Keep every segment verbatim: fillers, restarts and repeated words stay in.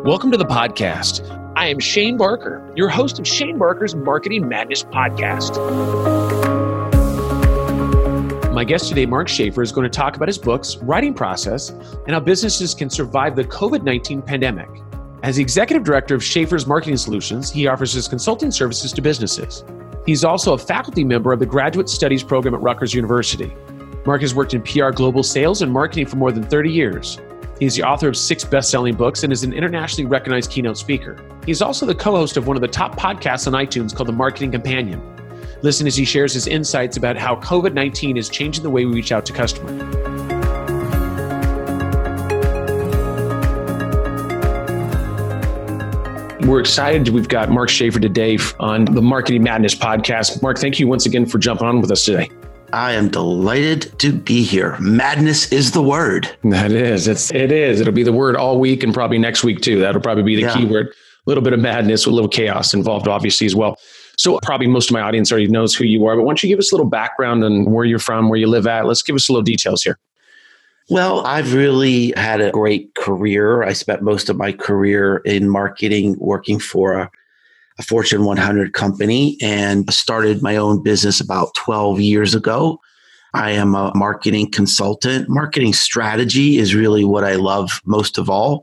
Welcome to the podcast. I am Shane Barker, your host of Shane Barker's Marketing Madness podcast. My guest today, Mark Schaefer, is going to talk about his book's writing process and how businesses can survive the covid nineteen pandemic. As the executive director of Schaefer's Marketing Solutions, he offers his consulting services to businesses. He's also a faculty member of the Graduate Studies program at Rutgers University. Mark has worked in P R global sales and marketing for more than thirty years. He's the author of six best-selling books and is an internationally recognized keynote speaker. He's also the co-host of one of the top podcasts on iTunes called The Marketing Companion. Listen as he shares his insights about how covid nineteen is changing the way we reach out to customers. We're excited. We've got Mark Schaefer today on the Marketing Madness podcast. Mark, thank you once again for jumping on with us today. I am delighted to be here. Madness is the word. That is. It's, it is. It'll be the word all week and probably next week too. That'll probably be the yeah. key word. A little bit of madness with a little chaos involved, obviously, as well. So probably most of my audience already knows who you are, but why don't you give us a little background on where you're from, where you live at? Let's give us a little details here. Well, I've really had a great career. I spent most of my career in marketing, working for a a Fortune one hundred company, and started my own business about twelve years ago. I am a marketing consultant. Marketing strategy is really what I love most of all.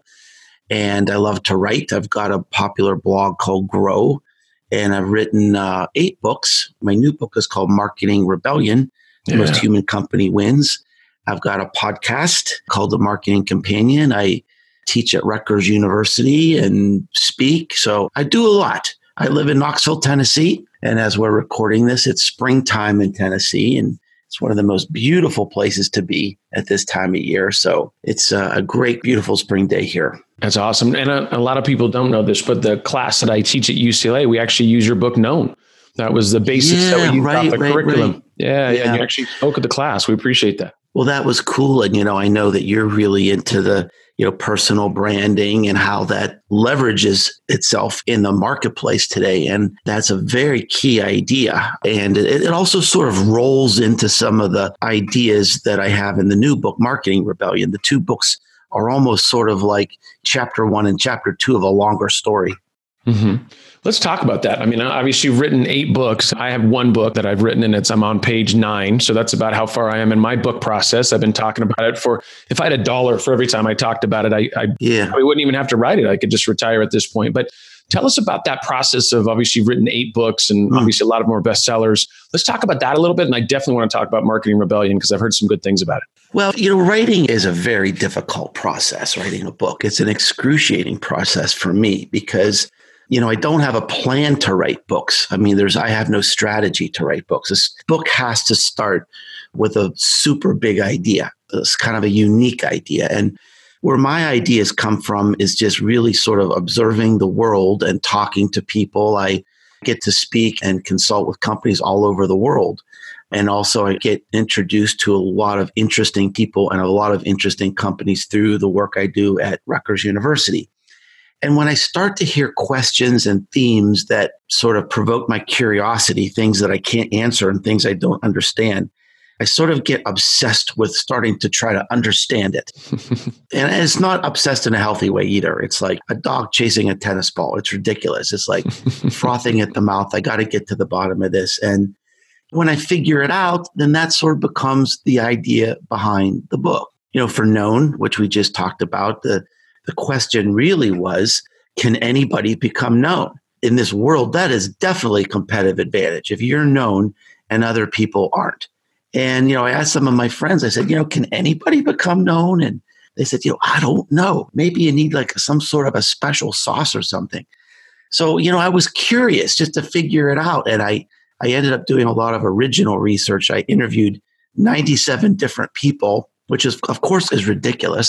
And I love to write. I've got a popular blog called Grow, and I've written uh, eight books. My new book is called Marketing Rebellion, The yeah. Most Human Company Wins. I've got a podcast called The Marketing Companion. I teach at Rutgers University and speak. So I do a lot. I live in Knoxville, Tennessee, and as we're recording this, it's springtime in Tennessee, and it's one of the most beautiful places to be at this time of year. So it's a great, beautiful spring day here. That's awesome. And a, a lot of people don't know this, but the class that I teach at U C L A, we actually use your book, Known. That was the basics yeah, that we used right, off the right, curriculum. Right. Yeah, yeah, yeah. And you actually spoke at the class. We appreciate that. Well, that was cool. And, you know, I know that you're really into the you know, personal branding and how that leverages itself in the marketplace today. And that's a very key idea. And it, it also sort of rolls into some of the ideas that I have in the new book, Marketing Rebellion. The two books are almost sort of like chapter one and chapter two of a longer story. Mm-hmm. Let's talk about that. I mean, obviously you've written eight books. I have one book that I've written and it's, I'm on page nine. So that's about how far I am in my book process. I've been talking about it for, if I had a dollar for every time I talked about it, I, I yeah. probably wouldn't even have to write it. I could just retire at this point. But tell us about that process of obviously you've written eight books and mm. obviously a lot of more bestsellers. Let's talk about that a little bit. And I definitely want to talk about Marketing Rebellion because I've heard some good things about it. Well, you know, writing is a very difficult process, writing a book. It's an excruciating process for me because you know, I don't have a plan to write books. I mean, there's, I have no strategy to write books. This book has to start with a super big idea. It's kind of a unique idea. And where my ideas come from is just really sort of observing the world and talking to people. I get to speak and consult with companies all over the world. And also I get introduced to a lot of interesting people and a lot of interesting companies through the work I do at Rutgers University. And when I start to hear questions and themes that sort of provoke my curiosity, things that I can't answer and things I don't understand, I sort of get obsessed with starting to try to understand it. And it's not obsessed in a healthy way either. It's like a dog chasing a tennis ball. It's ridiculous. It's like frothing at the mouth. I got to get to the bottom of this. And when I figure it out, then that sort of becomes the idea behind the book. You know, for Known, which we just talked about, the The question really was, can anybody become known? In this world, that is definitely a competitive advantage. If you're known and other people aren't. And, you know, I asked some of my friends, I said, you know, can anybody become known? And they said, you know, I don't know. Maybe you need like some sort of a special sauce or something. So, you know, I was curious just to figure it out. And I, I ended up doing a lot of original research. I interviewed ninety-seven different people, which is, of course, is ridiculous,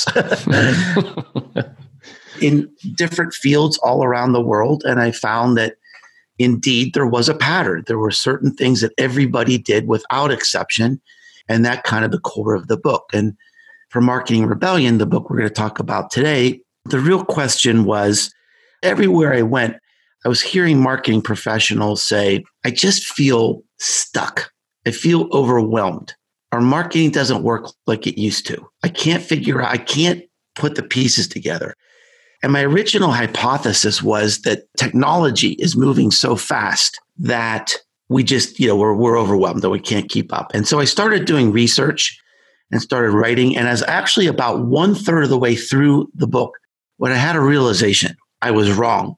in different fields all around the world. And I found that indeed there was a pattern. There were certain things that everybody did without exception. And that kind of the core of the book. And for Marketing Rebellion, the book we're going to talk about today, the real question was, everywhere I went, I was hearing marketing professionals say, I just feel stuck. I feel overwhelmed. Our marketing doesn't work like it used to. I can't figure out, I can't put the pieces together. And my original hypothesis was that technology is moving so fast that we just, you know, we're, we're overwhelmed, that we can't keep up. And so I started doing research and started writing. And I was actually about one third of the way through the book when I had a realization I was wrong.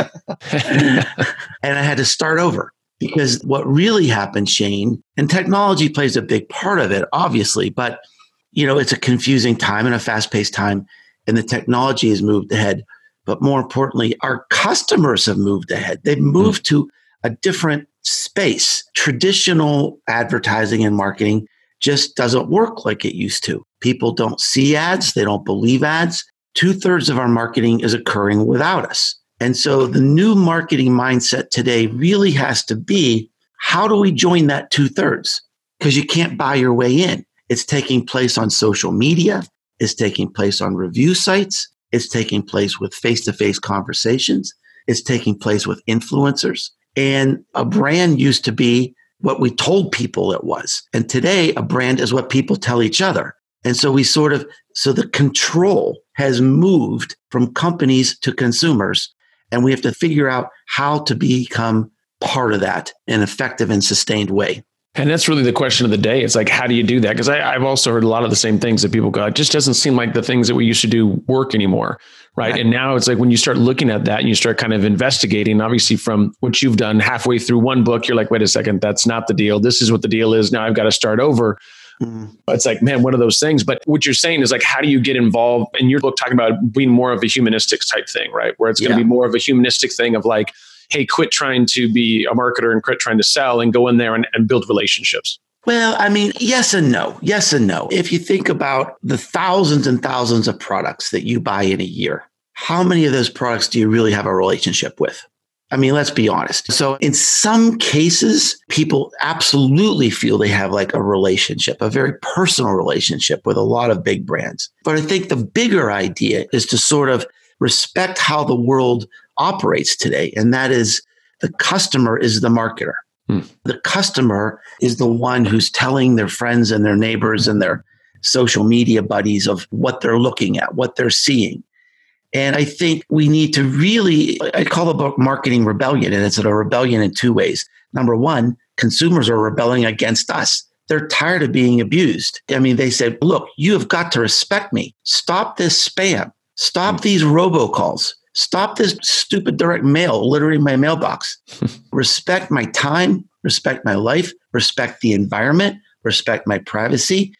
And I had to start over, because what really happened, Shane, and technology plays a big part of it, obviously, but you know, it's a confusing time and a fast-paced time, and the technology has moved ahead. But more importantly, our customers have moved ahead. They've moved mm-hmm. to a different space. Traditional advertising and marketing just doesn't work like it used to. People don't see ads. They don't believe ads. Two-thirds of our marketing is occurring without us. And so the new marketing mindset today really has to be, how do we join that two-thirds? Because you can't buy your way in. It's taking place on social media. It's taking place on review sites. It's taking place with face-to-face conversations. It's taking place with influencers. And a brand used to be what we told people it was. And today, a brand is what people tell each other. And so we sort of, so the control has moved from companies to consumers. And we have to figure out how to become part of that in an effective and sustained way. And that's really the question of the day. It's like, how do you do that? Because I've also heard a lot of the same things that people go, it just doesn't seem like the things that we used to do work anymore. Right. right. And now it's like when you start looking at that and you start kind of investigating, obviously from what you've done halfway through one book, you're like, wait a second, that's not the deal. This is what the deal is. Now I've got to start over. Mm. It's like, man, one of those things. But what you're saying is like, how do you get involved in your book, talking about being more of a humanistic type thing, right? Where it's going to yeah. be more of a humanistic thing of like, hey, quit trying to be a marketer and quit trying to sell and go in there and, and build relationships? Well, I mean, yes and no. Yes and no. If you think about the thousands and thousands of products that you buy in a year, how many of those products do you really have a relationship with? I mean, let's be honest. So in some cases, people absolutely feel they have like a relationship, a very personal relationship with a lot of big brands. But I think the bigger idea is to sort of respect how the world operates today. And that is, the customer is the marketer. Hmm. The customer is the one who's telling their friends and their neighbors and their social media buddies of what they're looking at, what they're seeing. And I think we need to really, I call the book Marketing Rebellion, and it's a rebellion in two ways. Number one, consumers are rebelling against us. They're tired of being abused. I mean, they said, look, you have got to respect me. Stop this spam. Stop these robocalls. Stop this stupid direct mail littering my mailbox. Respect my time, respect my life, respect the environment, respect my privacy.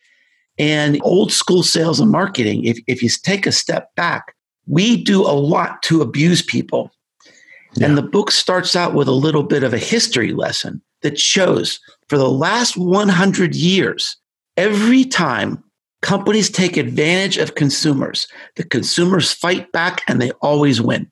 And old school sales and marketing, if, if you take a step back, we do a lot to abuse people. Yeah. And the book starts out with a little bit of a history lesson that shows for the last one hundred years, every time companies take advantage of consumers, the consumers fight back and they always win.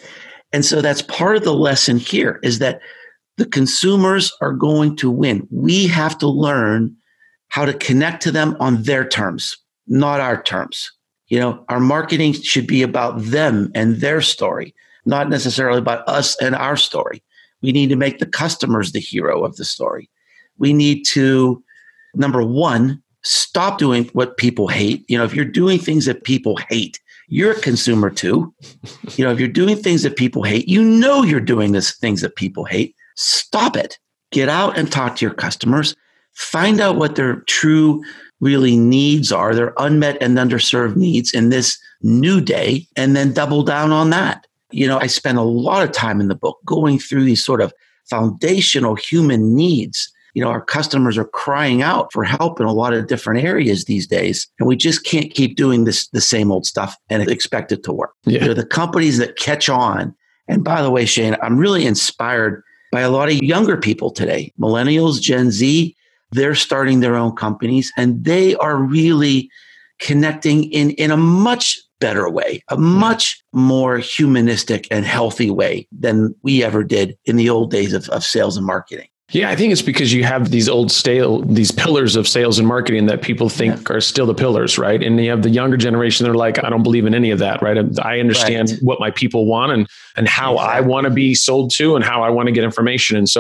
And so that's part of the lesson here, is that the consumers are going to win. We have to learn how to connect to them on their terms, not our terms. You know, our marketing should be about them and their story, not necessarily about us and our story. We need to make the customers the hero of the story. We need to, number one, stop doing what people hate. You know, if you're doing things that people hate, you're a consumer too. You know, if you're doing things that people hate, you know you're doing this things that people hate. Stop it. Get out and talk to your customers. Find out what their true really needs are, their unmet and underserved needs in this new day, and then double down on that. You know, I spend a lot of time in the book going through these sort of foundational human needs. You know, our customers are crying out for help in a lot of different areas these days, and we just can't keep doing this the same old stuff and expect it to work. Yeah. You know, the companies that catch on, and by the way, Shane, I'm really inspired by a lot of younger people today, millennials, Gen Z. They're starting their own companies, and they are really connecting in, in a much better way, a much more humanistic and healthy way than we ever did in the old days of, of sales and marketing. Yeah, I think it's because you have these old stale, these pillars of sales and marketing that people think yeah. are still the pillars, right? And you have the younger generation, they're like, I don't believe in any of that, right? I understand right. what my people want and, and how exactly. I want to be sold to and how I want to get information. And so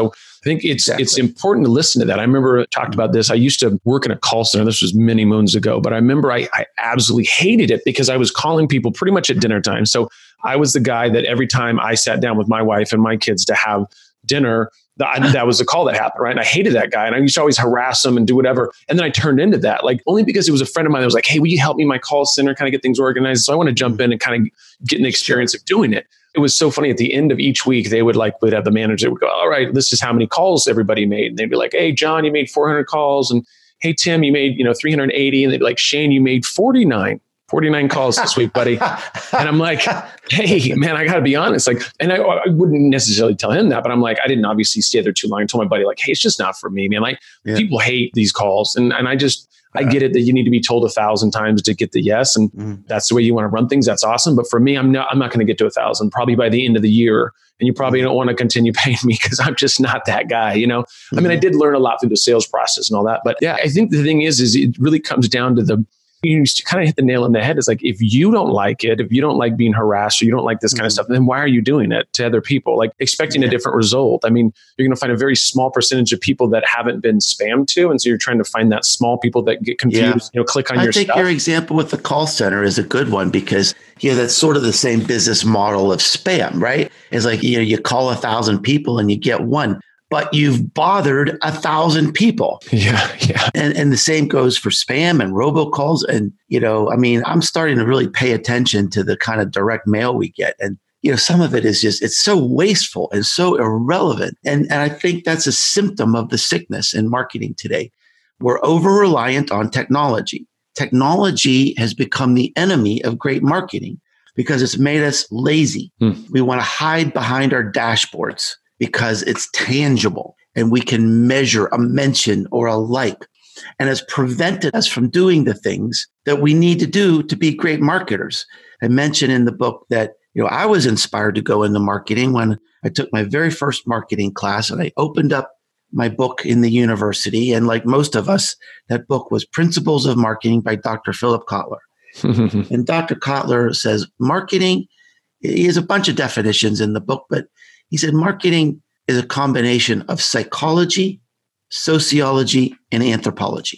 think it's Exactly. it's important to listen to that. I remember I talked about this. I used to work in a call center. This was many moons ago, but I remember I, I absolutely hated it because I was calling people pretty much at dinner time. So I was the guy that every time I sat down with my wife and my kids to have dinner, that, that was the call that happened, right? And I hated that guy. And I used to always harass him and do whatever. And then I turned into that, like only because it was a friend of mine that was like, hey, will you help me in my call center, kind of get things organized? So I want to jump in and kind of get an experience of doing it. It was so funny. At the end of each week, they would like, would have the manager that would go, all right, this is how many calls everybody made. And they'd be like, hey, John, you made four hundred calls. And hey, Tim, you made, you know, three hundred eighty. And they'd be like, Shane, you made forty-nine, forty-nine calls this week, buddy. And I'm like, hey, man, I got to be honest. Like, and I, I wouldn't necessarily tell him that, but I'm like, I didn't obviously stay there too long. I told my buddy, like, hey, it's just not for me, man. Like, yeah. People hate these calls. And, and I just, I get it that you need to be told a thousand times to get the yes. And mm. that's the way you want to run things. That's awesome. But for me, I'm not, I'm not going to get to a thousand probably by the end of the year. And you probably don't want to continue paying me because I'm just not that guy. You know, mm-hmm. I mean, I did learn a lot through the sales process and all that, but yeah, I think the thing is, is it really comes down to the, you kind of hit the nail on the head. It's like, if you don't like it, if you don't like being harassed or you don't like this mm-hmm. kind of stuff, then why are you doing it to other people? Like expecting yeah. a different result. I mean, you're going to find a very small percentage of people that haven't been spammed to. And so you're trying to find that small people that get confused, yeah. you know, click on I your think stuff. Your example with the call center is a good one because, you know, that's sort of the same business model of spam, right? It's like, you know, you call a thousand people and you get one, but you've bothered a thousand people. Yeah, yeah. And and the same goes for spam and robocalls. And, you know, I mean, I'm starting to really pay attention to the kind of direct mail we get. And, you know, some of it is just, it's so wasteful and so irrelevant. And, and I think that's a symptom of the sickness in marketing today. We're over-reliant on technology. Technology has become the enemy of great marketing because it's made us lazy. Hmm. We want to hide behind our dashboards because it's tangible and we can measure a mention or a like. And it's prevented us from doing the things that we need to do to be great marketers. I mentioned in the book that, you know, I was inspired to go into marketing when I took my very first marketing class and I opened up my book in the university. And like most of us, that book was Principles of Marketing by Doctor Philip Kotler. And Doctor Kotler says marketing, he has a bunch of definitions in the book, but he said marketing is a combination of psychology, sociology, and anthropology.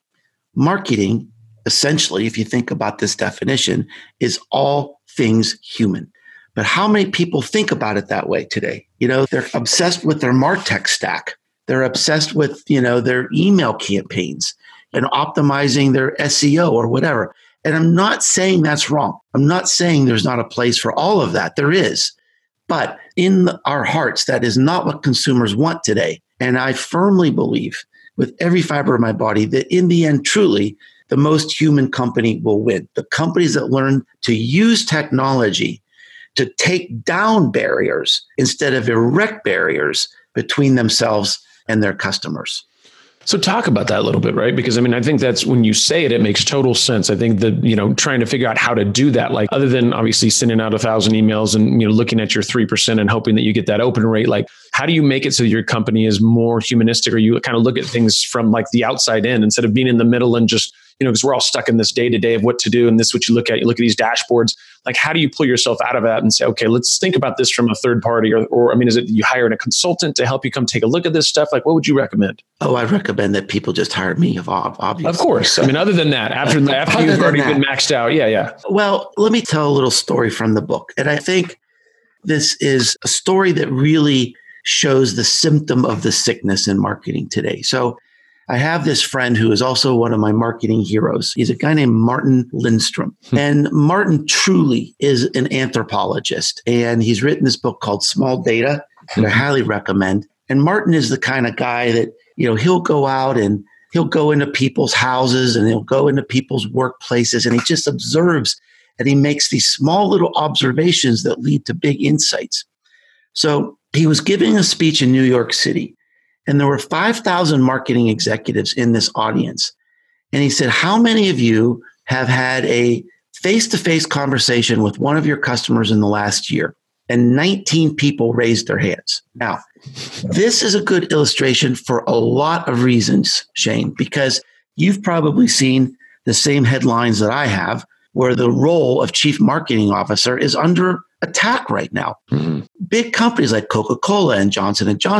Marketing, essentially, if you think about this definition, is all things human. But how many people think about it that way today? You know, they're obsessed with their MarTech stack. They're obsessed with, you know, their email campaigns and optimizing their S E O or whatever. And I'm not saying that's wrong. I'm not saying there's not a place for all of that. There is. But in our hearts, that is not what consumers want today. And I firmly believe with every fiber of my body that in the end, truly, the most human company will win. The companies that learn to use technology to take down barriers instead of erect barriers between themselves and their customers. So talk about that a little bit, right? Because I mean, I think that's when you say it, it makes total sense. I think that, you know, trying to figure out how to do that, like other than obviously sending out a thousand emails and, you know, looking at your three percent and hoping that you get that open rate, like how do you make it so your company is more humanistic or you kind of look at things from like the outside in instead of being in the middle and just, you know, because we're all stuck in this day to day of what to do. And this is what you look at, you look at these dashboards, like how do you pull yourself out of that and say, okay, let's think about this from a third party or, or I mean, is it you hire a consultant to help you come take a look at this stuff? Like, what would you recommend? Oh, I recommend that people just hire me, obviously. Of course. I mean, other than that, after, after you've already that. been maxed out. Yeah, yeah. Well, let me tell a little story from the book. And I think this is a story that really shows the symptom of the sickness in marketing today. So I have this friend who is also one of my marketing heroes. He's a guy named Martin Lindstrom. And Martin truly is an anthropologist. And he's written this book called Small Data that I highly recommend. And Martin is the kind of guy that, you know, he'll go out and he'll go into people's houses and he'll go into people's workplaces and he just observes and he makes these small little observations that lead to big insights. So he was giving a speech in New York City. And there were five thousand marketing executives in this audience. And he said, how many of you have had a face-to-face conversation with one of your customers in the last year? And nineteen people raised their hands. Now, this is a good illustration for a lot of reasons, Shane, because you've probably seen the same headlines that I have, where the role of chief marketing officer is under attack right now. Mm-hmm. Big companies like Coca-Cola and Johnson and Johnson,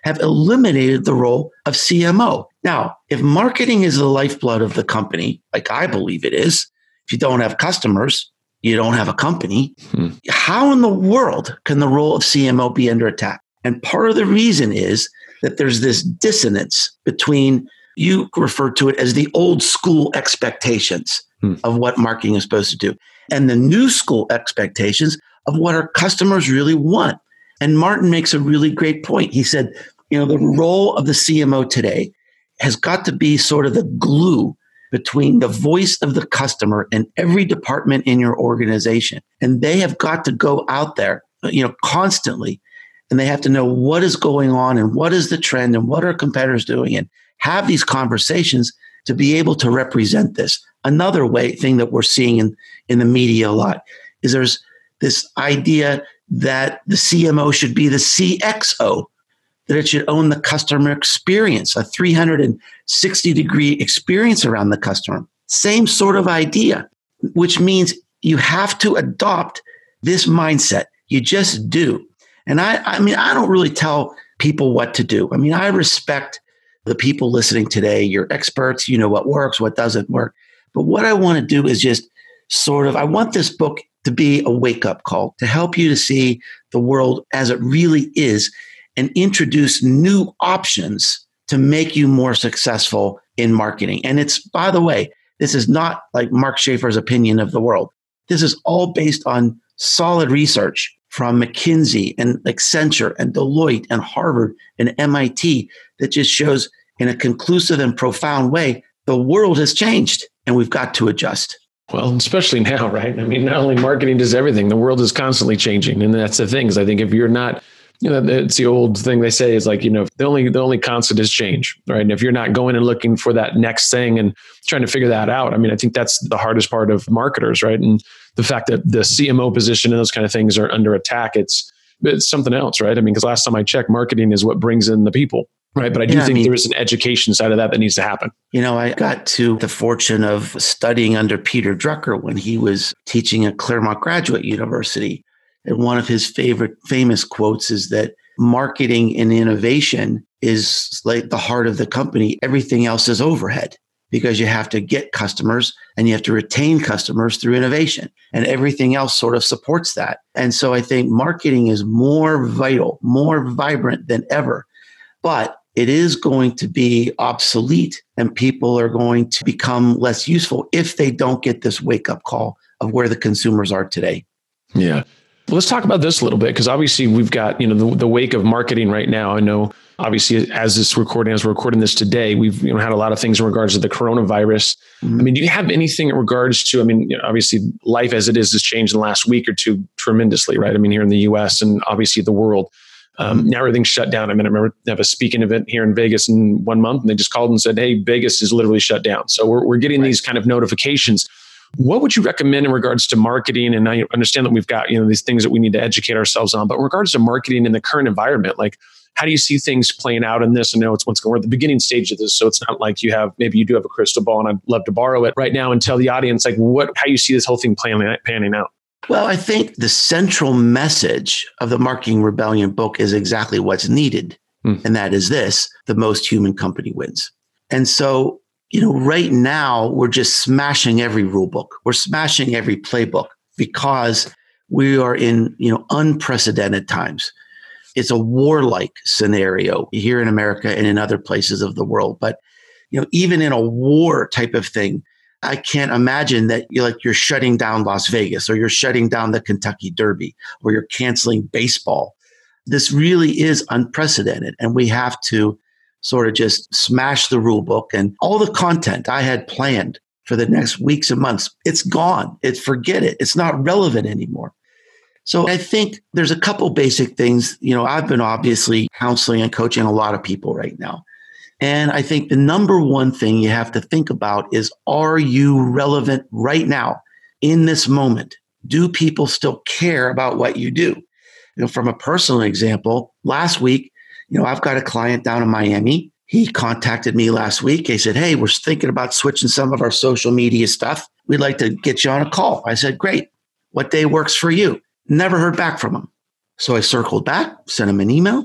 have eliminated the role of C M O. Now, if marketing is the lifeblood of the company, like I believe it is, if you don't have customers, you don't have a company. Hmm. How in the world can the role of C M O be under attack? And part of the reason is that there's this dissonance between, you refer to it as the old school expectations hmm. of what marketing is supposed to do, and the new school expectations of what our customers really want. And Martin makes a really great point. He said, you know, the role of the C M O today has got to be sort of the glue between the voice of the customer and every department in your organization. And they have got to go out there, you know, constantly, and they have to know what is going on and what is the trend and what are competitors doing, and have these conversations to be able to represent this. Another way thing that we're seeing in, in the media a lot is there's this idea that the C M O should be the C X O, that it should own the customer experience, a three hundred sixty degree experience around the customer. Same sort of idea, which means you have to adopt this mindset. You just do. And I, I mean, I don't really tell people what to do. I mean, I respect the people listening today. You're experts. You know what works, what doesn't work. But what I want to do is just sort of, I want this book to be a wake-up call, to help you to see the world as it really is and introduce new options to make you more successful in marketing. And it's, by the way, this is not like Mark Schaefer's opinion of the world. This is all based on solid research from McKinsey and Accenture and Deloitte and Harvard and M I T that just shows in a conclusive and profound way, the world has changed and we've got to adjust. Well, especially now, right? I mean, not only marketing does everything, the world is constantly changing. And that's the thing, is I think if you're not, you know, it's the old thing they say is like, you know, the only, the only constant is change, right? And if you're not going and looking for that next thing and trying to figure that out, I mean, I think that's the hardest part of marketers, right? And the fact that the C M O position and those kind of things are under attack, it's, it's something else, right? I mean, because last time I checked, marketing is what brings in the people. Right. But I do yeah, think I mean, there is an education side of that that needs to happen. You know, I got to the fortune of studying under Peter Drucker when he was teaching at Claremont Graduate University. And one of his favorite famous quotes is that marketing and innovation is like the heart of the company. Everything else is overhead, because you have to get customers and you have to retain customers through innovation, and everything else sort of supports that. And so I think marketing is more vital, more vibrant than ever. But it is going to be obsolete, and people are going to become less useful if they don't get this wake-up call of where the consumers are today. Yeah. Well, let's talk about this a little bit, because obviously we've got, you know, the, the wake of marketing right now. I know, obviously, as this recording, as we're recording this today, we've you know had a lot of things in regards to the coronavirus. Mm-hmm. I mean, do you have anything in regards to, I mean, you know, obviously life as it is has changed in the last week or two tremendously, right? I mean, here in the U S and obviously the world. Um, now everything's shut down. I mean, I remember I have a speaking event here in Vegas in one month, and they just called and said, hey, Vegas is literally shut down. So we're we're getting right. these kind of notifications. What would you recommend in regards to marketing? And I understand that we've got, you know, these things that we need to educate ourselves on, but in regards to marketing in the current environment, like, how do you see things playing out in this? I know it's what's going, we're at the beginning stage of this. So it's not like you have, maybe you do have a crystal ball, and I'd love to borrow it right now and tell the audience, like, what, how you see this whole thing planning, panning out. Well, I think the central message of the Marketing Rebellion book is exactly what's needed. Mm. And that is this: the most human company wins. And so, you know, right now we're just smashing every rule book. We're smashing every playbook because we are in, you know, unprecedented times. It's a warlike scenario here in America and in other places of the world. But, you know, even in a war type of thing, I can't imagine that you're like you're shutting down Las Vegas, or you're shutting down the Kentucky Derby, or you're canceling baseball. This really is unprecedented, and we have to sort of just smash the rule book, and all the content I had planned for the next weeks and months, it's gone. It's forget it. It's not relevant anymore. So I think there's a couple basic things. You know, I've been obviously counseling and coaching a lot of people right now. And I think the number one thing you have to think about is, are you relevant right now in this moment? Do people still care about what you do? You know, from a personal example, last week, you know, I've got a client down in Miami. He contacted me last week. He said, hey, we're thinking about switching some of our social media stuff. We'd like to get you on a call. I said, great. What day works for you? Never heard back from him. So I circled back, sent him an email.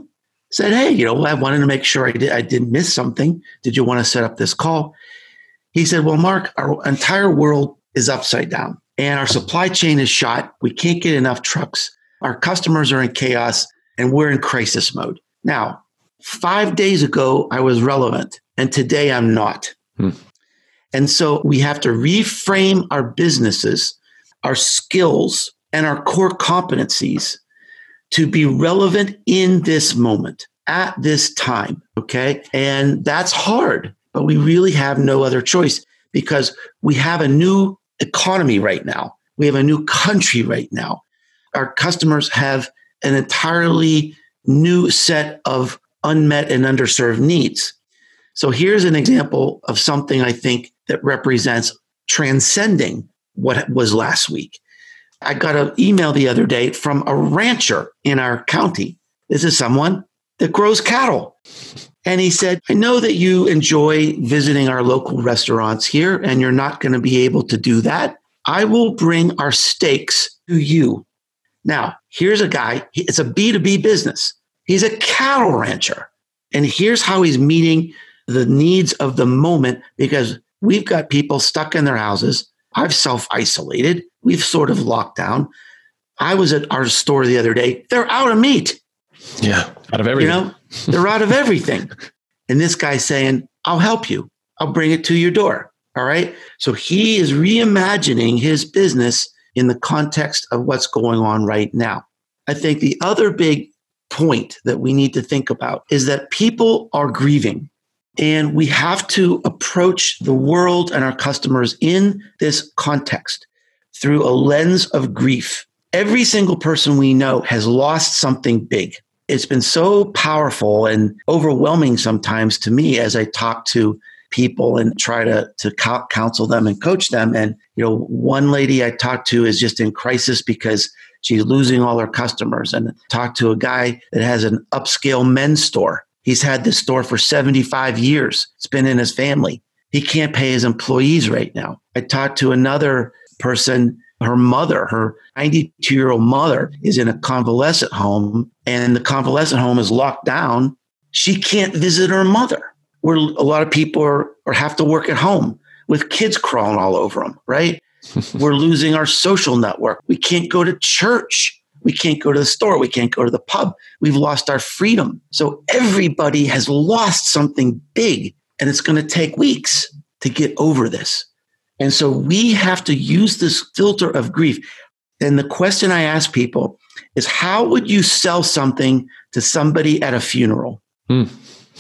Said, hey, you know, I wanted to make sure I, did, I didn't miss something. Did you want to set up this call? He said, well, Mark, our entire world is upside down and our supply chain is shot. We can't get enough trucks. Our customers are in chaos and we're in crisis mode. Now, five days ago, I was relevant and today I'm not. Hmm. And so we have to reframe our businesses, our skills, and our core competencies to be relevant in this moment, at this time, okay? And that's hard, but we really have no other choice because we have a new economy right now. We have a new country right now. Our customers have an entirely new set of unmet and underserved needs. So here's an example of something I think that represents transcending what was last week. I got an email the other day from a rancher in our county. This is someone that grows cattle. And he said, I know that you enjoy visiting our local restaurants here, and you're not going to be able to do that. I will bring our steaks to you. Now, here's a guy, it's a B two B business. He's a cattle rancher. And here's how he's meeting the needs of the moment, because we've got people stuck in their houses. I've self-isolated. We've sort of locked down. I was at our store the other day. They're out of meat. Yeah, out of everything. You know, they're out of everything. And this guy's saying, I'll help you. I'll bring it to your door. All right. So he is reimagining his business in the context of what's going on right now. I think the other big point that we need to think about is that people are grieving. And we have to approach the world and our customers in this context through a lens of grief. Every single person we know has lost something big. It's been so powerful and overwhelming sometimes to me as I talk to people and try to, to counsel them and coach them. And, you know, one lady I talked to is just in crisis because she's losing all her customers. And talked to a guy that has an upscale men's store. He's had this store for seventy-five years. It's been in his family. He can't pay his employees right now. I talked to another person, her mother, her ninety-two-year-old mother is in a convalescent home, and the convalescent home is locked down. She can't visit her mother, where a lot of people are or have to work at home with kids crawling all over them, right? We're losing our social network. We can't go to church. We can't go to the store. We can't go to the pub. We've lost our freedom. So everybody has lost something big, and it's going to take weeks to get over this. And so we have to use this filter of grief. And the question I ask people is, how would you sell something to somebody at a funeral? Mm.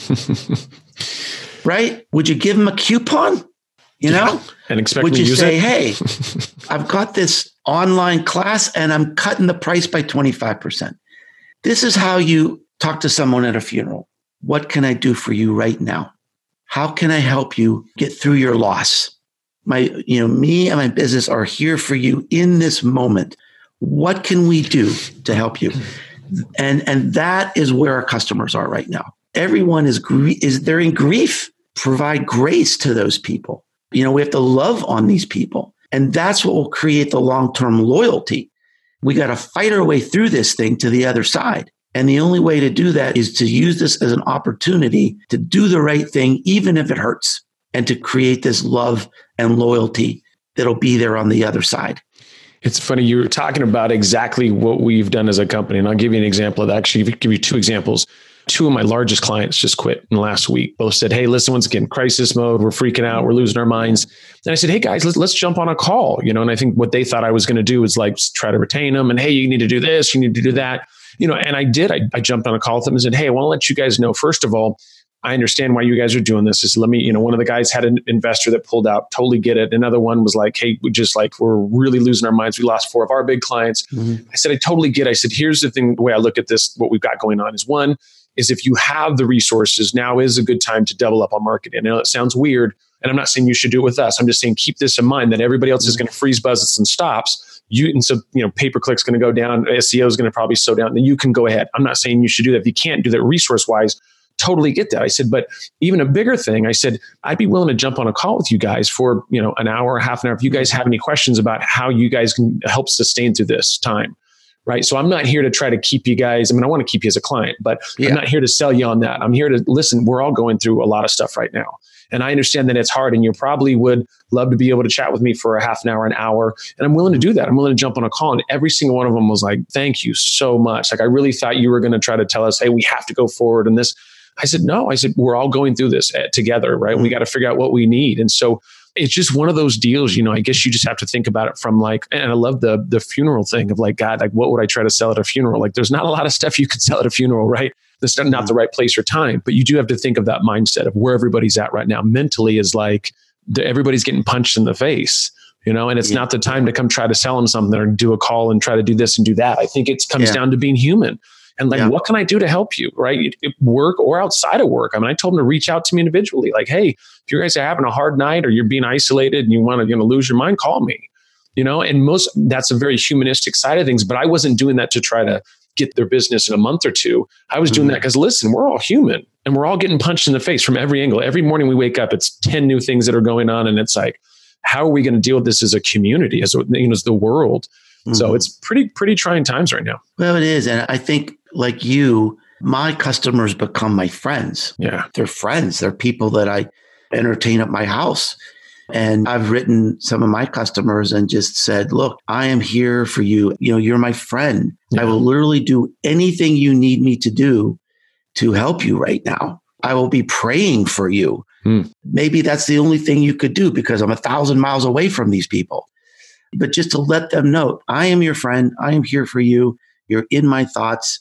Right? Would you give them a coupon? You know? Yeah, and expect would to you use say, it? Hey, I've got this online class and I'm cutting the price by twenty-five percent. This is how you talk to someone at a funeral. What can I do for you right now? How can I help you get through your loss? My, you know, me and my business are here for you in this moment. What can we do to help you? And, and that is where our customers are right now. Everyone is, gr- is they're in grief. Provide grace to those people. You know, we have to love on these people. And that's what will create the long-term loyalty. We got to fight our way through this thing to the other side. And the only way to do that is to use this as an opportunity to do the right thing, even if it hurts, and to create this love and loyalty that'll be there on the other side. It's funny, you were talking about exactly what we've done as a company. And I'll give you an example of that. Actually, I'll give you two examples. Two of my largest clients just quit in the last week. Both said, hey, listen, once again, crisis mode. We're freaking out. We're losing our minds. And I said, hey, guys, let's, let's jump on a call. You know, and I think what they thought I was going to do is like try to retain them. And hey, you need to do this. You need to do that. You know, and I did. I, I jumped on a call with them and said, hey, I want to let you guys know, first of all, I understand why you guys are doing this. Is let me, you know, one of the guys had an investor that pulled out, totally get it. Another one was like, hey, we just like, we're really losing our minds. We lost four of our big clients. Mm-hmm. I said, I totally get it. I said, here's the thing, the way I look at this, what we've got going on is one, is if you have the resources, now is a good time to double up on marketing. I know it sounds weird, and I'm not saying you should do it with us. I'm just saying keep this in mind that everybody else mm-hmm. is going to freeze budgets and stops. You and so you know, pay per click's going to go down, S E O is going to probably slow down. Then you can go ahead. I'm not saying you should do that. If you can't do that resource wise, totally get that. I said, but even a bigger thing, I said, I'd be willing to jump on a call with you guys for you know an hour or half an hour if you guys have any questions about how you guys can help sustain through this time. right? So I'm not here to try to keep you guys. I mean, I want to keep you as a client, but yeah. I'm not here to sell you on that. I'm here to listen. We're all going through a lot of stuff right now. And I understand that it's hard, and you probably would love to be able to chat with me for a half an hour, an hour. And I'm willing to do that. I'm willing to jump on a call. And every single one of them was like, thank you so much. Like, I really thought you were going to try to tell us, hey, we have to go forward in this. I said, no, I said, we're all going through this together, right? Mm-hmm. We got to figure out what we need. And so it's just one of those deals, you know, I guess you just have to think about it from like, and I love the the funeral thing of like, God, like, what would I try to sell at a funeral? Like, there's not a lot of stuff you could sell at a funeral, right? That's not, not the right place or time, but you do have to think of that mindset of where everybody's at right now. Mentally is like, everybody's getting punched in the face, you know, and it's yeah. not the time to come try to sell them something or do a call and try to do this and do that. I think it comes yeah. down to being human. And like, yeah. what can I do to help you, right? It, it work or outside of work. I mean, I told them to reach out to me individually. Like, hey, if you guys are having a hard night or you're being isolated and you want to, you know, lose your mind, call me, you know, and most, that's a very humanistic side of things, but I wasn't doing that to try to get their business in a month or two. I was mm-hmm. doing that because listen, we're all human and we're all getting punched in the face from every angle. Every morning we wake up, it's ten new things that are going on. And it's like, how are we going to deal with this as a community, as, you know, as the world? Mm-hmm. So it's pretty, pretty trying times right now. Well, it is. And I think like you, my customers become my friends. Yeah. They're friends. They're people that I entertain at my house. And I've written some of my customers and just said, look, I am here for you. You know, you're my friend. Yeah. I will literally do anything you need me to do to help you right now. I will be praying for you. Hmm. Maybe that's the only thing you could do because I'm a thousand miles away from these people. But just to let them know, I am your friend. I am here for you. You're in my thoughts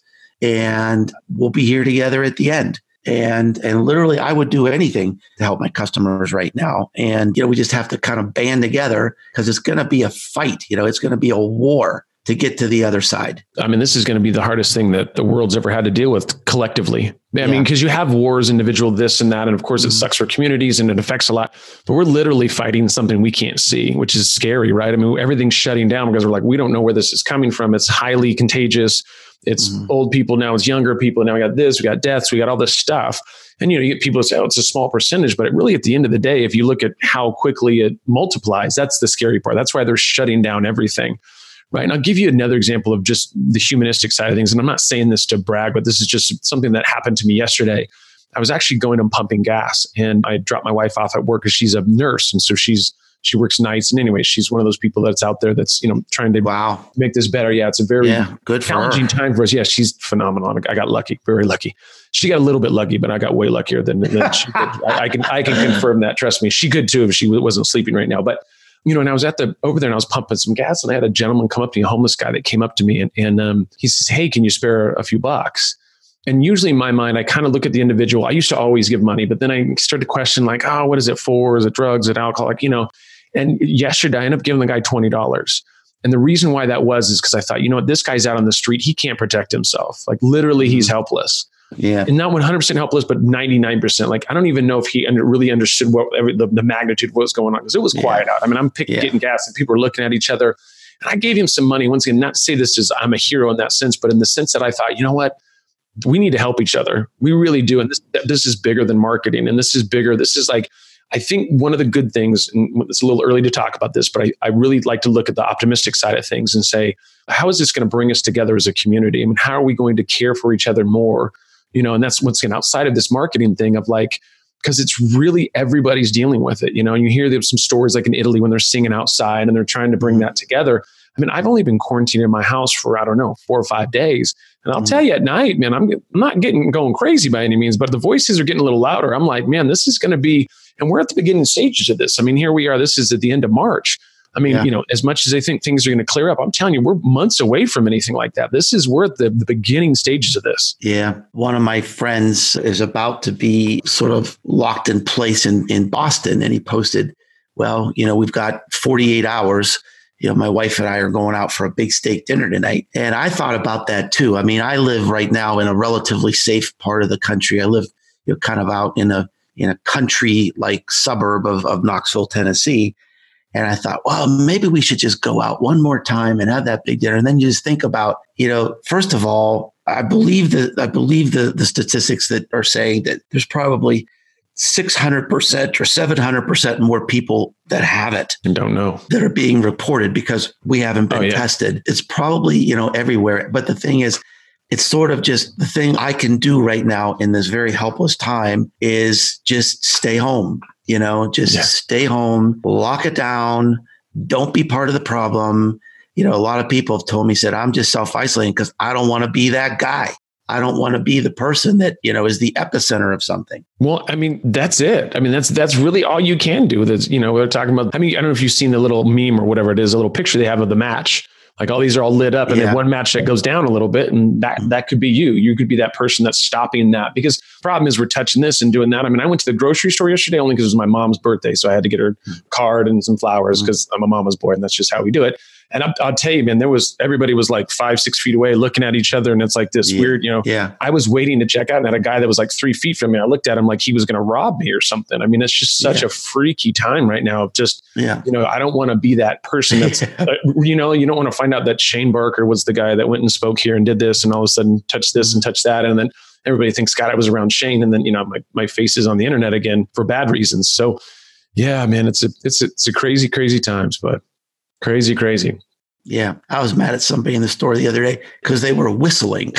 and we'll be here together at the end. And and literally, I would do anything to help my customers right now. And, you know, we just have to kind of band together because it's going to be a fight. You know, it's going to be a war to get to the other side. I mean, this is going to be the hardest thing that the world's ever had to deal with collectively. I yeah. mean, because you have wars, individual, this and that. And of course, it sucks for communities and it affects a lot. But we're literally fighting something we can't see, which is scary, right? I mean, everything's shutting down because we're like, we don't know where this is coming from. It's highly contagious. It's mm-hmm. old people. Now it's younger people. Now we got this, we got deaths, we got all this stuff. And, you know, you get people say, oh, it's a small percentage, but it really, at the end of the day, if you look at how quickly it multiplies, that's the scary part. That's why they're shutting down everything. Right. And I'll give you another example of just the humanistic side of things. And I'm not saying this to brag, but this is just something that happened to me yesterday. I was actually going and pumping gas and I dropped my wife off at work because she's a nurse. And so she's, she works nights. And anyway, she's one of those people that's out there that's, you know, trying to wow. make this better. Yeah. It's a very yeah, good challenging time for us. Yeah. She's phenomenal. I got lucky, very lucky. She got a little bit lucky, but I got way luckier than, than she did. I, I can, I can confirm that. Trust me. She could too if she wasn't sleeping right now. But you know, and I was at the over there and I was pumping some gas and I had a gentleman come up to me, a homeless guy that came up to me and, and um, he says, hey, can you spare a few bucks? And usually in my mind, I kind of look at the individual. I used to always give money, but then I started to question like, oh, what is it for? Is it drugs? Is it alcohol? Like, you know, and yesterday I ended up giving the guy twenty dollars. And the reason why that was is because I thought, you know what, this guy's out on the street. He can't protect himself. Like literally he's helpless. Yeah. And not one hundred percent helpless, but ninety-nine percent. Like, I don't even know if he under, really understood what the, the magnitude of what was going on because it was yeah. quiet out. I mean, I'm picking, yeah. getting gas and people are looking at each other. And I gave him some money. Once again, not to say this is, I'm a hero in that sense, but in the sense that I thought, you know what, we need to help each other. We really do. And this, this is bigger than marketing. And this is bigger. This is like, I think one of the good things, and it's a little early to talk about this, but I, I really like to look at the optimistic side of things and say, how is this going to bring us together as a community? I mean, how are we going to care for each other more? You know, and that's what's going outside of this marketing thing of like, because it's really everybody's dealing with it, you know, and you hear there's some stories like in Italy when they're singing outside and they're trying to bring that together. I mean, I've only been quarantined in my house for, I don't know, four or five days. And I'll mm. tell you at night, man, I'm, I'm not getting going crazy by any means, but the voices are getting a little louder. I'm like, man, this is going to be, and we're at the beginning stages of this. I mean, here we are. This is at the end of March. I mean, yeah. you know, as much as I think things are going to clear up, I'm telling you, we're months away from anything like that. This is, we're at the, the beginning stages of this. Yeah. One of my friends is about to be sort of locked in place in, in Boston. And he posted, well, you know, we've got forty-eight hours. You know, my wife and I are going out for a big steak dinner tonight. And I thought about that too. I mean, I live right now in a relatively safe part of the country. I live, you know, kind of out in a, in a country like suburb of, of Knoxville, Tennessee. And I thought, well, maybe we should just go out one more time and have that big dinner. And then you just think about, you know, first of all, I believe that I believe the, the statistics that are saying that there's probably six hundred percent or seven hundred percent more people that have it and don't know, that are being reported because we haven't been oh, yeah. tested. It's probably, you know, everywhere. But the thing is, it's sort of just the thing I can do right now in this very helpless time is just stay home, you know, just yeah. stay home, lock it down. Don't be part of the problem. You know, a lot of people have told me, said, I'm just self-isolating because I don't want to be that guy. I don't want to be the person that, you know, is the epicenter of something. Well, I mean, that's it. I mean, that's that's really all you can do. That's, you know, we're talking about, I mean, I don't know if you've seen the little meme or whatever it is, a little picture they have of the match. Like all these are all lit up and yeah. then one match that goes down a little bit. And that that could be you. You could be that person that's stopping that. Because the problem is we're touching this and doing that. I mean, I went to the grocery store yesterday only because it was my mom's birthday. So I had to get her a card and some flowers because mm-hmm. I'm a mama's boy and that's just how we do it. And I'll, I'll tell you, man, there was, everybody was like five, six feet away looking at each other. And it's like this yeah. weird, you know, yeah. I was waiting to check out and had a guy that was like three feet from me. I looked at him like he was going to rob me or something. I mean, it's just such yeah. a freaky time right now of just, yeah. you know, I don't want to be that person that's, uh, you know, you don't want to find out that Shane Barker was the guy that went and spoke here and did this and all of a sudden touched this and touched that. And then everybody thinks, God, I was around Shane. And then, you know, my, my face is on the internet again for bad reasons. So yeah, man, it's a, it's a, it's a crazy, crazy times, but crazy, crazy. Yeah. I was mad at somebody in the store the other day because they were whistling.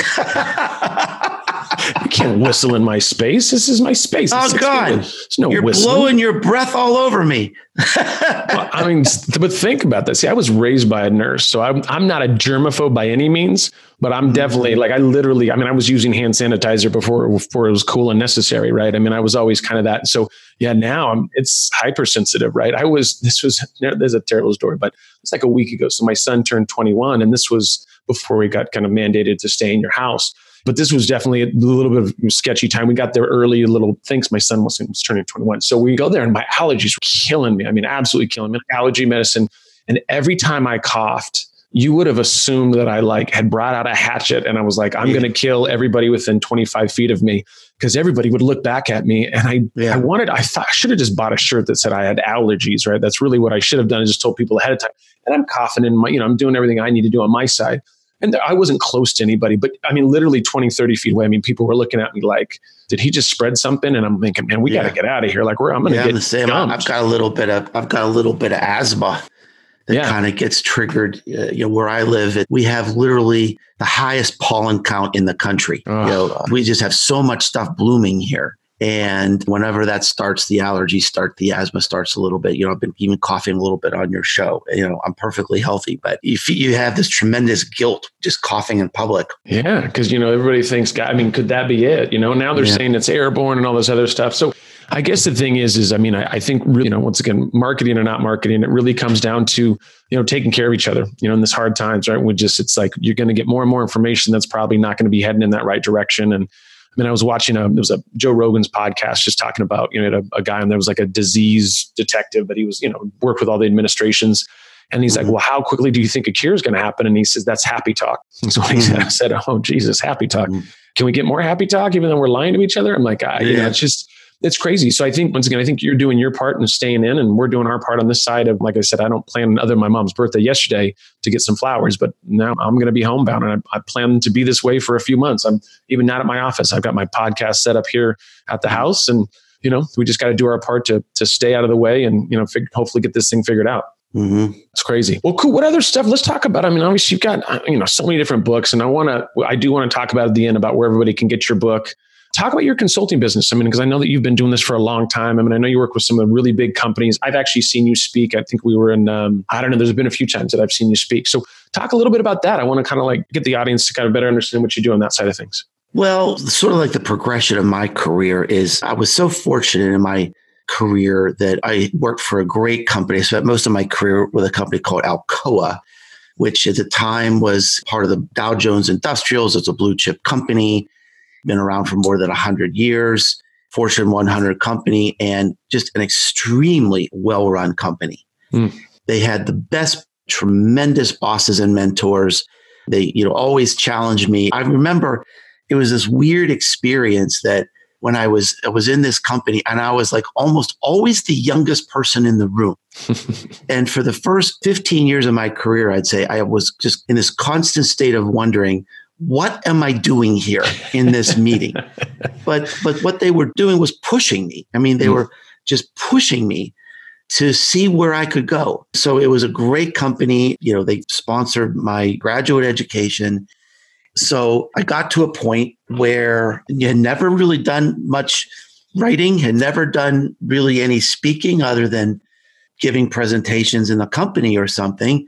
You can't whistle in my space. This is my space. Oh, God. There's no You're whistling. blowing your breath all over me. Well, I mean, but think about this. See, I was raised by a nurse, so I'm, I'm not a germaphobe by any means, but I'm definitely like, I literally, I mean, I was using hand sanitizer before, before it was cool and necessary, right? I mean, I was always kind of that. So yeah, now I'm, it's hypersensitive, right? I was, this was, there's a terrible story, but it's like a week ago. So my son turned twenty-one and this was before we got kind of mandated to stay in your house. But this was definitely a little bit of a sketchy time. We got there early, a little things. My son was, was turning twenty-one. So we go there and my allergies were killing me. I mean, absolutely killing me. Allergy medicine. And every time I coughed, you would have assumed that I like had brought out a hatchet and I was like, I'm yeah. going to kill everybody within twenty-five feet of me because everybody would look back at me. And I, yeah. I wanted, I thought I should have just bought a shirt that said I had allergies, right? That's really what I should have done. I just told people ahead of time. And I'm coughing in my, you know, I'm doing everything I need to do on my side. And I wasn't close to anybody, but I mean, literally twenty, thirty feet away. I mean, people were looking at me like, did he just spread something? And I'm thinking, man, we yeah. got to get out of here. Like, we're, I'm going to yeah, get the same. gumped. I've got a little bit of, I've got a little bit of asthma that yeah. kind of gets triggered. Uh, you know, where I live, it, we have literally the highest pollen count in the country. Oh. You know, we just have so much stuff blooming here. And whenever that starts, the allergies start, the asthma starts a little bit. You know, I've been even coughing a little bit on your show. You know, I'm perfectly healthy, but if you have this tremendous guilt just coughing in public. Yeah, because, you know, everybody thinks, God, I mean, could that be it? You know, now they're yeah. saying it's airborne and all this other stuff. So I guess the thing is, is, I mean, I, I think, really, you know, once again, marketing or not marketing, it really comes down to, you know, taking care of each other, you know, in this hard times, right? We just, it's like, you're going to get more and more information that's probably not going to be heading in that right direction. And I mean, I was watching a, there was a Joe Rogan's podcast just talking about, you know, a, a guy and there was like a disease detective, but he was, you know, worked with all the administrations. And he's mm-hmm. like, well, how quickly do you think a cure is going to happen? And he says, that's happy talk. And so he mm-hmm. said, oh, Jesus, happy talk. Mm-hmm. Can we get more happy talk, even though we're lying to each other? I'm like, I, yeah. you know, it's just, it's crazy. So I think, once again, I think you're doing your part and staying in, and we're doing our part on this side of, like I said, I don't plan, other than my mom's birthday yesterday, to get some flowers, but now I'm going to be homebound and I, I plan to be this way for a few months. I'm even not at my office. I've got my podcast set up here at the house, and, you know, we just got to do our part to, to stay out of the way and, you know, fig- hopefully get this thing figured out. Mm-hmm. It's crazy. Well, cool. What other stuff? Let's talk about, I mean, obviously you've got, you know, so many different books, and I want to, I do want to talk about at the end about where everybody can get your book. Talk about your consulting business. I mean, because I know that you've been doing this for a long time. I mean, I know you work with some of the really big companies. I've actually seen you speak. I think we were in, um, I don't know, there's been a few times that I've seen you speak. So talk a little bit about that. I want to kind of like get the audience to kind of better understand what you do on that side of things. Well, sort of like the progression of my career is I was so fortunate in my career that I worked for a great company. I spent most of my career with a company called Alcoa, which at the time was part of the Dow Jones Industrials. It's a blue chip company. Been around for more than one hundred years, Fortune one hundred company, and just an extremely well-run company. Mm. They had the best, tremendous bosses and mentors. They, you know, always challenged me. I remember it was this weird experience that when I was, I was in this company and I was like almost always the youngest person in the room. And for the first fifteen years of my career, I'd say I was just in this constant state of wondering, what am I doing here in this meeting? But but what they were doing was pushing me. I mean, they mm. were just pushing me to see where I could go. So it was a great company. You know, they sponsored my graduate education. So I got to a point where you had never really done much writing, had never done really any speaking other than giving presentations in a company or something.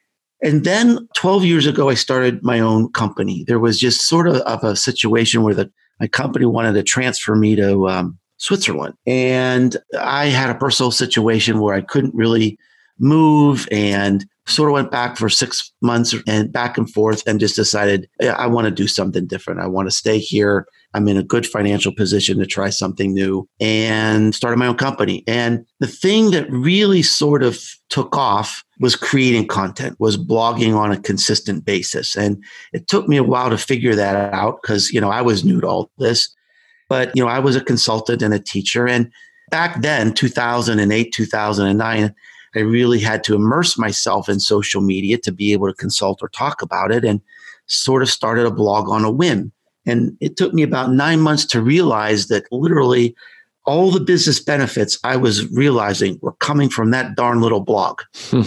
And then twelve years ago, I started my own company. There was just sort of, of a situation where the, my company wanted to transfer me to um, Switzerland. And I had a personal situation where I couldn't really move and sort of went back for six months and back and forth and just decided, I want to do something different. I want to stay here. I'm in a good financial position to try something new, and started my own company. And the thing that really sort of took off was creating content, was blogging on a consistent basis. And it took me a while to figure that out because, you know, I was new to all this. But, you know, I was a consultant and a teacher. And back then, two thousand eight, two thousand nine, I really had to immerse myself in social media to be able to consult or talk about it, and sort of started a blog on a whim. And it took me about nine months to realize that literally all the business benefits I was realizing were coming from that darn little blog.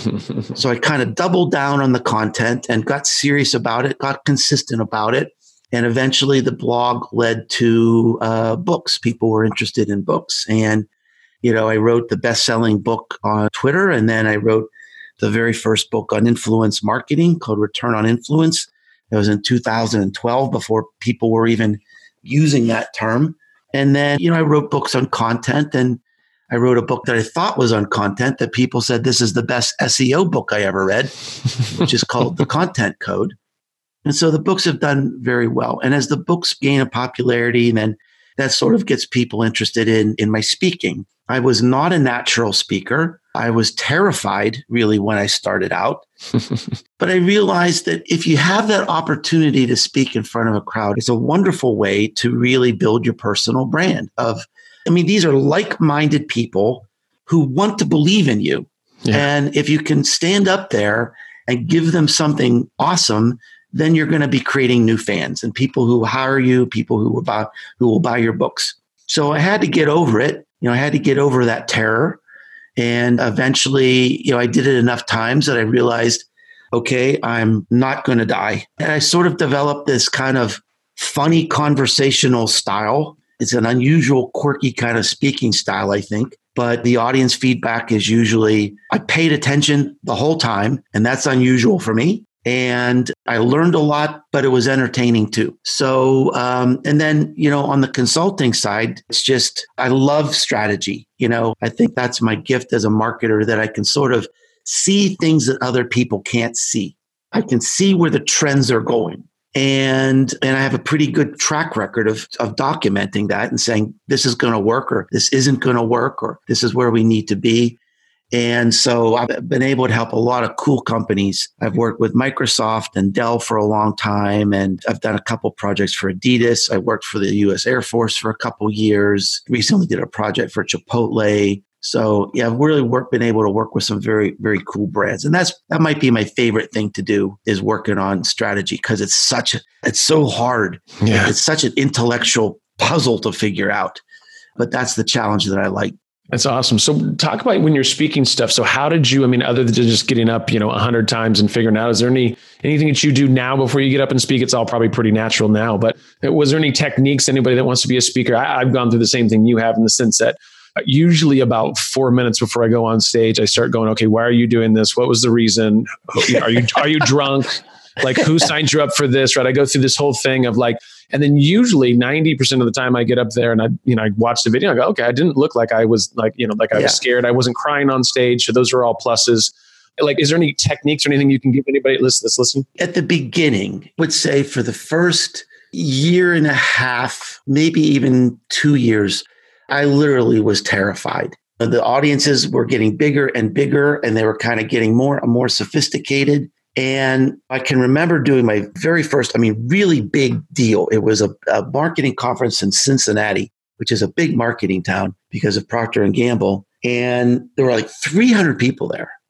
So I kind of doubled down on the content and got serious about it, got consistent about it. And eventually the blog led to uh, books. People were interested in books. And, you know, I wrote the best-selling book on Twitter. And then I wrote the very first book on influence marketing called Return on Influence. It was in two thousand twelve, before people were even using that term. And then, you know, I wrote books on content, and I wrote a book that I thought was on content that people said this is the best S E O book I ever read, which is called The Content Code. And so the books have done very well. And as the books gain a popularity, then that sort of gets people interested in, in my speaking. I was not a natural speaker. I was terrified, really, when I started out. But I realized that if you have that opportunity to speak in front of a crowd, it's a wonderful way to really build your personal brand of, I mean, these are like-minded people who want to believe in you. Yeah. And if you can stand up there and give them something awesome, then you're going to be creating new fans and people who hire you, people who will buy, who will buy your books. So I had to get over it. You know, I had to get over that terror. And eventually, you know, I did it enough times that I realized, okay, I'm not going to die. And I sort of developed this kind of funny conversational style. It's an unusual, quirky kind of speaking style, I think. But the audience feedback is usually, I paid attention the whole time, and that's unusual for me. And I learned a lot, but it was entertaining too. So, um, and then, you know, on the consulting side, it's just, I love strategy. You know, I think that's my gift as a marketer, that I can sort of see things that other people can't see. I can see where the trends are going. And, and I have a pretty good track record of, of documenting that and saying, this is going to work, or this isn't going to work, or this is where we need to be. And so I've been able to help a lot of cool companies. I've worked with Microsoft and Dell for a long time, and I've done a couple projects for Adidas. I worked for the U S Air Force for a couple years. Recently did a project for Chipotle. So yeah, I've really worked, been able to work with some very, very cool brands. And that's that might be my favorite thing to do, is working on strategy, because it's such a, it's so hard. Yeah. It's such an intellectual puzzle to figure out. But that's the challenge that I like. That's awesome. So talk about when you're speaking stuff. So how did you, I mean, other than just getting up, you know, a hundred times and figuring out, is there any, anything that you do now before you get up and speak? It's all probably pretty natural now, but was there any techniques, anybody that wants to be a speaker? I, I've gone through the same thing you have, in the sense that usually about four minutes before I go on stage, I start going, okay, why are you doing this? What was the reason? Are you, are you drunk? Like, who signed you up for this? Right. I go through this whole thing of like, and then usually ninety percent of the time I get up there and I, you know, I watch the video. I go, okay, I didn't look like I was like, you know, like I yeah. was scared. I wasn't crying on stage. So those are all pluses. Like, is there any techniques or anything you can give anybody that's listening? At the beginning, I would say for the first year and a half, maybe even two years, I literally was terrified. The audiences were getting bigger and bigger, and they were kind of getting more and more sophisticated. And I can remember doing my very first, I mean, really big deal. It was a, a marketing conference in Cincinnati, which is a big marketing town because of Procter and Gamble. And there were like three hundred people there.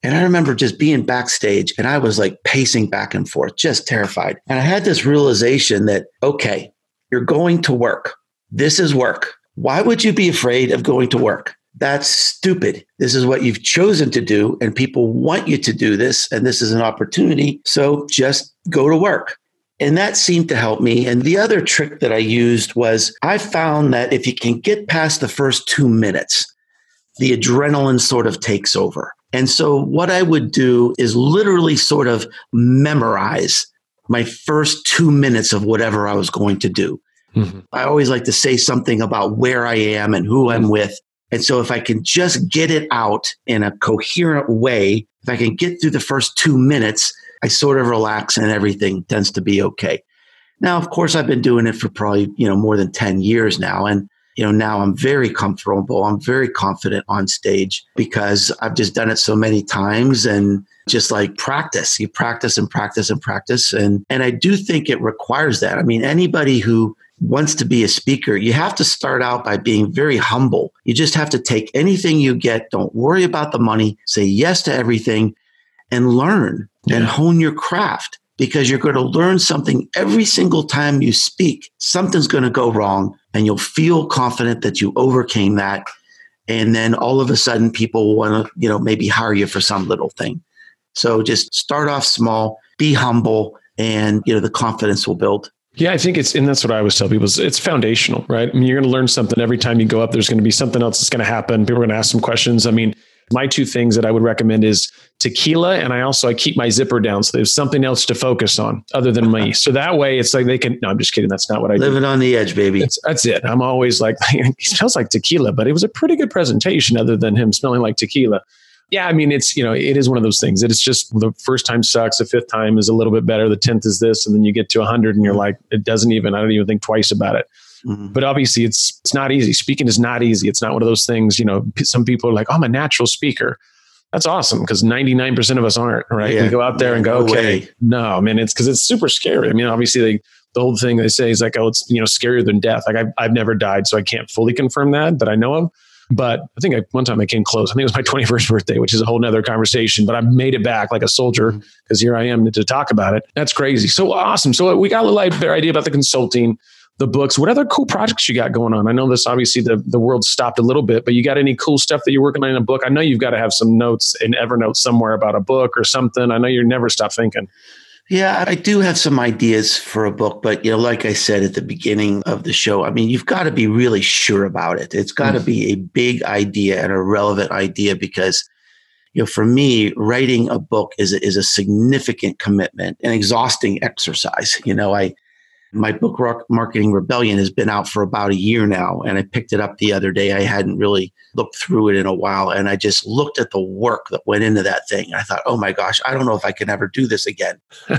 And I remember just being backstage and I was like pacing back and forth, just terrified. And I had this realization that, okay, you're going to work. This is work. Why would you be afraid of going to work? That's stupid. This is what you've chosen to do, and people want you to do this, and this is an opportunity. So just go to work. And that seemed to help me. And the other trick that I used was I found that if you can get past the first two minutes, the adrenaline sort of takes over. And so what I would do is literally sort of memorize my first two minutes of whatever I was going to do. Mm-hmm. I always like to say something about where I am and who I'm with. And so if I can just get it out in a coherent way, if I can get through the first two minutes, I sort of relax and everything tends to be okay. Now, of course, I've been doing it for probably, you know, more than ten years now. And, you know, now I'm very comfortable. I'm very confident on stage because I've just done it so many times and just like practice. You practice and practice and practice. And, and I do think it requires that. I mean, anybody who wants to be a speaker, you have to start out by being very humble. You just have to take anything you get. Don't worry about the money. Say yes to everything and learn yeah. and hone your craft, because you're going to learn something every single time you speak. Something's going to go wrong and you'll feel confident that you overcame that. And then all of a sudden people want to, you know, maybe hire you for some little thing. So just start off small, be humble, and, you know, the confidence will build. Yeah, I think it's, and that's what I always tell people, is it's foundational, right? I mean, you're going to learn something every time you go up. There's going to be something else that's going to happen. People are going to ask some questions. I mean, my two things that I would recommend is tequila. And I also, I keep my zipper down. So there's something else to focus on other than me. So that way it's like they can, no, I'm just kidding. That's not what I do. Living on the edge, baby. That's, that's it. I'm always like, he smells like tequila, but it was a pretty good presentation other than him smelling like tequila. Yeah, I mean, it's, you know, it is one of those things that it's just the first time sucks. The fifth time is a little bit better. The tenth is this. And then you get to a hundred and you're like, it doesn't even, I don't even think twice about it. Mm-hmm. But obviously it's, it's not easy. Speaking is not easy. It's not one of those things, you know, some people are like, oh, I'm a natural speaker. That's awesome, because ninety-nine percent of us aren't, right? Yeah. We go out there yeah, and go, no okay, way. no, I mean, it's because it's super scary. I mean, obviously they, the whole thing they say is like, oh, it's, you know, scarier than death. Like I've, I've never died, so I can't fully confirm that, but I know of. But I think I, one time I came close. I think it was my twenty-first birthday, which is a whole nother conversation, but I made it back like a soldier because here I am to talk about it. That's crazy. So awesome. So we got a little better idea about the consulting, the books. What other cool projects you got going on? I know this, obviously the, the world stopped a little bit, but you got any cool stuff that you're working on in a book? I know you've got to have some notes in Evernote somewhere about a book or something. I know you never stop thinking. Yeah, I do have some ideas for a book, but, you know, like I said at the beginning of the show, I mean, you've got to be really sure about it. It's got to mm. be a big idea and a relevant idea because, you know, for me, writing a book is a, is a significant commitment, an exhausting exercise. You know, I, my book, Marketing Rebellion, has been out for about a year now, and I picked it up the other day. I hadn't really looked through it in a while, and I just looked at the work that went into that thing. I thought, oh my gosh, I don't know if I can ever do this again.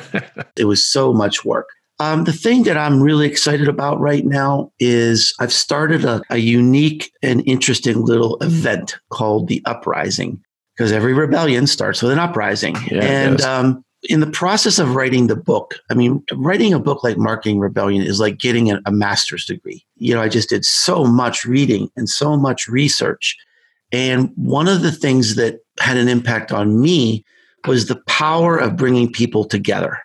It was so much work. Um, the thing that I'm really excited about right now is I've started a, a unique and interesting little event called the Uprising, because every rebellion starts with an uprising. Yeah, and um, in the process of writing the book, I mean, writing a book like Marketing Rebellion is like getting a, a master's degree. You know, I just did so much reading and so much research. And one of the things that had an impact on me was the power of bringing people together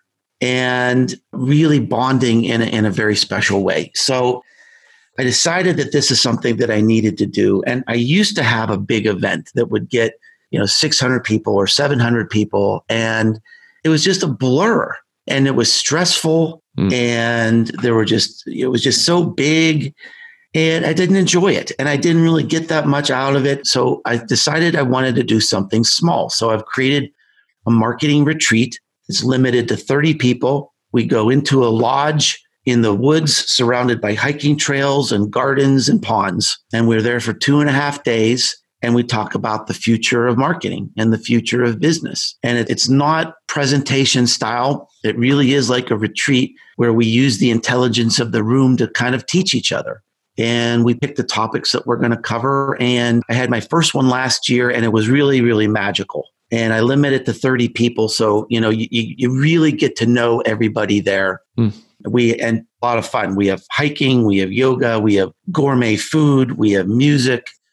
and really bonding in a, in a very special way. So I decided that this is something that I needed to do. And I used to have a big event that would get, you know, six hundred people or seven hundred people. And it was just a blur, and it was stressful, mm. and there were just, it was just so big, and I didn't enjoy it, and I didn't really get that much out of it. So I decided I wanted to do something small. So I've created a marketing retreat. It's limited to thirty people. We go into a lodge in the woods surrounded by hiking trails and gardens and ponds. And we're there for two and a half days. And we talk about the future of marketing and the future of business. And it, it's not presentation style. It really is like a retreat where we use the intelligence of the room to kind of teach each other. And we pick the topics that we're going to cover. And I had my first one last year, and it was really, really magical. And I limit it to thirty people. So, you know, you, you really get to know everybody there. Mm. We, and a lot of fun. We have hiking, we have yoga, we have gourmet food, we have music.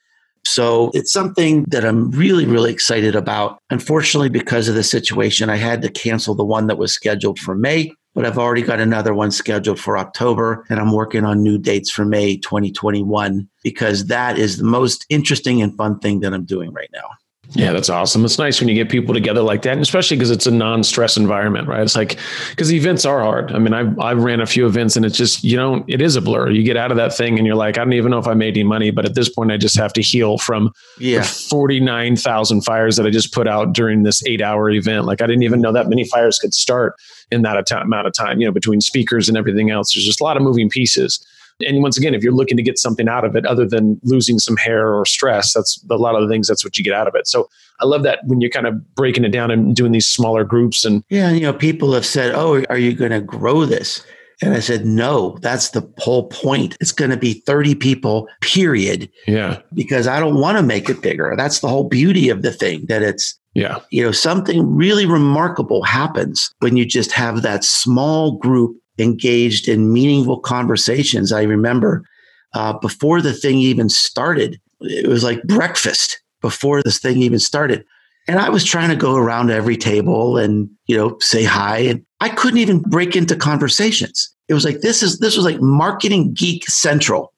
So it's something that I'm really, really excited about. Unfortunately, because of the situation, I had to cancel the one that was scheduled for May, but I've already got another one scheduled for October, and I'm working on new dates for May twenty twenty-one, because that is the most interesting and fun thing that I'm doing right now. Yeah, that's awesome. It's nice when you get people together like that, and especially because it's a non-stress environment, right? It's like, because the events are hard. I mean, I've, I've ran a few events and it's just, you know, it is a blur. You get out of that thing and you're like, I don't even know if I made any money, but at this point, I just have to heal from yeah. the forty-nine thousand fires that I just put out during this eight hour event. Like, I didn't even know that many fires could start in that amount of time, you know, between speakers and everything else. There's just a lot of moving pieces. And once again, if you're looking to get something out of it other than losing some hair or stress, that's a lot of the things, that's what you get out of it. So I love that when you're kind of breaking it down and doing these smaller groups. And yeah, you know, people have said, oh, are you going to grow this? And I said, no, that's the whole point. It's going to be thirty people, period. Yeah. Because I don't want to make it bigger. That's the whole beauty of the thing, that it's, yeah, you know, something really remarkable happens when you just have that small group engaged in meaningful conversations. I remember uh, before the thing even started, it was like breakfast before this thing even started. And I was trying to go around every table and, you know, say hi. And I couldn't even break into conversations. It was like, this is, this was like marketing geek central.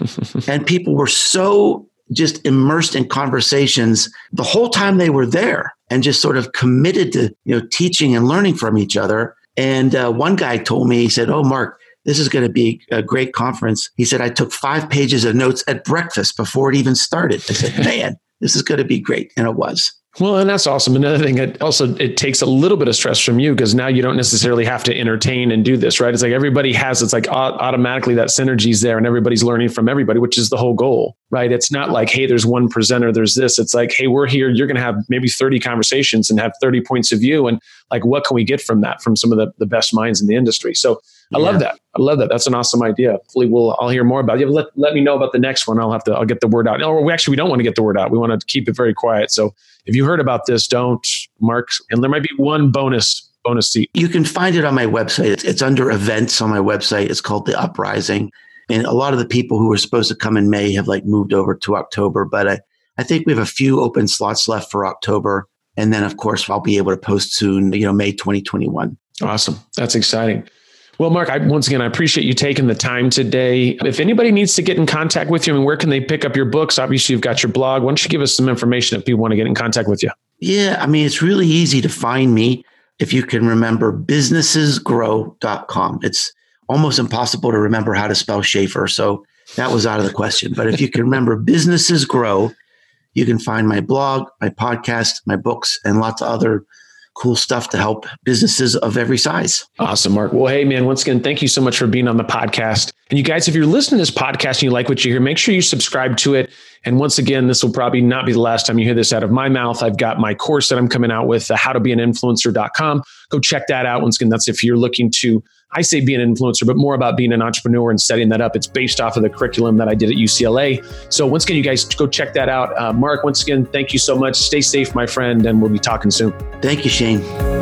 And people were so just immersed in conversations the whole time they were there, and just sort of committed to, you know, teaching and learning from each other. And uh, one guy told me, he said, oh, Mark, this is going to be a great conference. He said, I took five pages of notes at breakfast before it even started. I said, man, this is going to be great. And it was. Well, and that's awesome. Another thing, it also, it takes a little bit of stress from you, because now you don't necessarily have to entertain and do this, right? It's like everybody has, it's like automatically that synergy is there and everybody's learning from everybody, which is the whole goal, right? It's not like, hey, there's one presenter, there's this. It's like, hey, we're here. You're going to have maybe thirty conversations and have thirty points of view. And like, what can we get from that, from some of the, the best minds in the industry? So I yeah. love that. I love that. That's an awesome idea. Hopefully we'll, I'll hear more about it. Let, let me know about the next one. I'll have to, I'll get the word out. Or we actually, we don't want to get the word out. We want to keep it very quiet. So if you heard about this, don't, Mark. And there might be one bonus, bonus seat. You can find it on my website. It's, it's under events on my website. It's called The Uprising. And a lot of the people who were supposed to come in May have like moved over to October. But I, I think we have a few open slots left for October. And then, of course, I'll be able to post soon, you know, May twenty twenty-one. Awesome. That's exciting. Well, Mark, I, once again, I appreciate you taking the time today. If anybody needs to get in contact with you, I mean, where can they pick up your books? Obviously, you've got your blog. Why don't you give us some information if people want to get in contact with you? Yeah, I mean, it's really easy to find me. If you can remember businesses grow dot com. It's almost impossible to remember how to spell Schaefer, so that was out of the question. But if you can remember Businesses Grow, you can find my blog, my podcast, my books, and lots of other cool stuff to help businesses of every size. Awesome, Mark. Well, hey, man, once again, thank you so much for being on the podcast. And you guys, if you're listening to this podcast and you like what you hear, make sure you subscribe to it. And once again, this will probably not be the last time you hear this out of my mouth. I've got my course that I'm coming out with, uh, how to be an influencer dot com. Go check that out. Once again, that's if you're looking to, I say be an influencer, but more about being an entrepreneur and setting that up. It's based off of the curriculum that I did at U C L A. So once again, you guys go check that out. Uh, Mark, once again, thank you so much. Stay safe, my friend, and we'll be talking soon. Thank you, Shane.